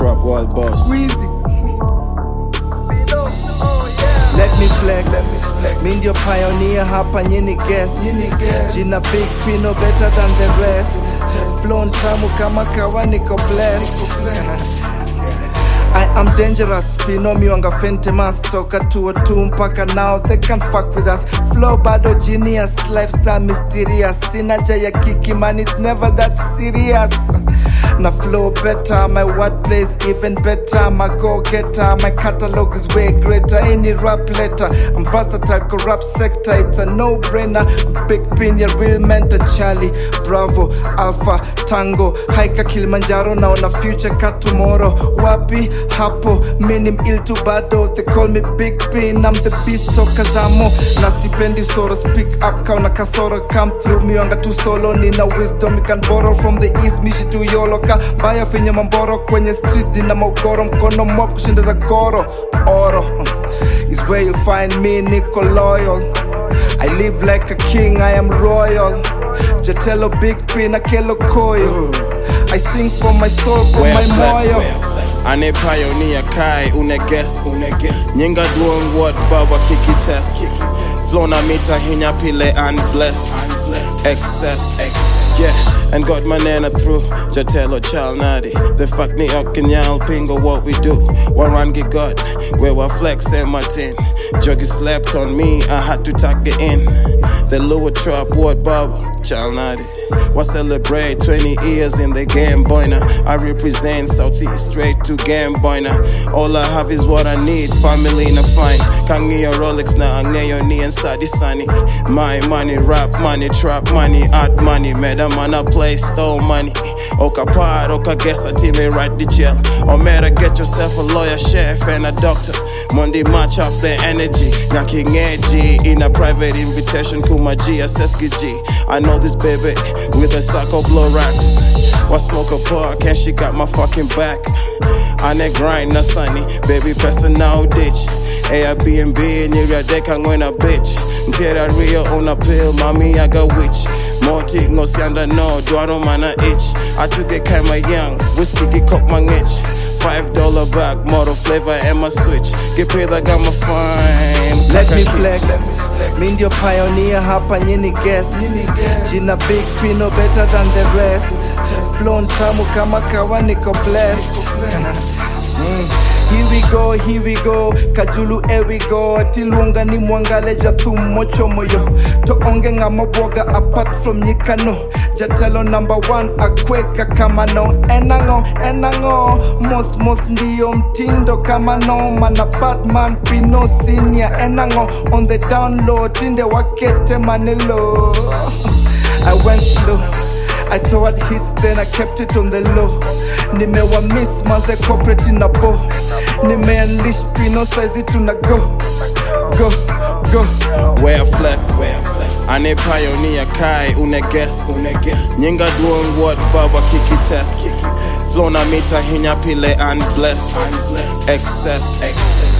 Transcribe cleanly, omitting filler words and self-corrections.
Trap world boss. Weezy. Let me flex. Me ndio pioneer hapa nyini guest. Jina Big Pino better than the rest. Flown tamu kama kawa niko blessed. I am dangerous, Pino miwanga famous. Toka 202 mpaka now, they can't fuck with us. Flow bado genius, lifestyle mysterious. Sina jaya kiki man, it's never that serious. Na flow better, my wordplay is even better. My go-getter, my catalog is way greater. Any rap letter, I'm versatile, corrupt sector. It's a no-brainer. Big Pin, your real mentor. Charlie, Bravo, Alpha, Tango, Haika Kilimanjaro. Now na future ka tomorrow. Wapi, hapo, minim il tu bado. They call me Big Pin, I'm the beast toka zamo. Na sipendi soro, speak up, kauna kasoro. Come through, miwanga tu solo. Nina wisdom, you can borrow from the east. Mishi tu yolo. Baya finye mamboro kwenye streets dina maugoro. Mkono mob kushinda za goro. Oro is where you'll find me, Nico Loyal. I live like a king, I am royal. Jatello Big Pin, Akelo Koyo. I sing for my soul, for my moyo. Ane pioneer kai, une guess. Nyinga doing what baba kiki test. Flow na mita hinya pile and bless. Excess. Yeah, and got my nana through. Jatello Chalnadi. The fuck ni Nyal Pingo what we do. Warangi God, where we flex and Martin. Joggy slept on me, I had to tuck it in. The lower trap word Baba Chalnadi. We celebrate 20 years in the game, boy. Now I represent Southeast straight to game, boy. Now all I have is what I need. Family na fine. Kangi your Rolex na angeyo ni and Sadi Sunny. My money, rap money, trap money, art money. Madam man I play stole money. Oka part, oka guess I team me right the jail. Or matter get yourself a lawyer, chef and a doctor. Monday match up the energy. Knocking edgy in a private invitation. Kuma G, SFG. I know this baby with a sack of blow racks. What smoke a park and she got my fucking back. On a grind, na sunny. Baby person now ditch. Airbnb, nigga, they can win a bitch. Get a real on a pill, mommy, I got witch. More tick, no sianda, no, do I don't man a itch. I took it kinda young, whiskey, get cock my itch. $5 bag, model flavor and my switch. Get paid, I got my fine. Let me flex. Me ndio pioneer hapa nyini guest. Jina Big Pino better than the rest. Flown tamu kama kawa niko blessed. Here we go, Kajulu here we go. Tilunga ni mwangale jatu mocho moyo. To onge nga maboga apart from nyikano. Jatello #1 akweka kama no. Enango, mos ndiyo mtindo kama no. Mana Batman Pino senior. Enango on the download, tinde wakete manelo. I went slow, I toward hits, then I kept it on the low. Nimewa miss manze corporate in a bo. Nime unleash Pino size tuna go. Where flex. Ane pioneer kai, une guess. Nyinga doing what baba kiki test. Flow na mita hinya pile and bless. Excess.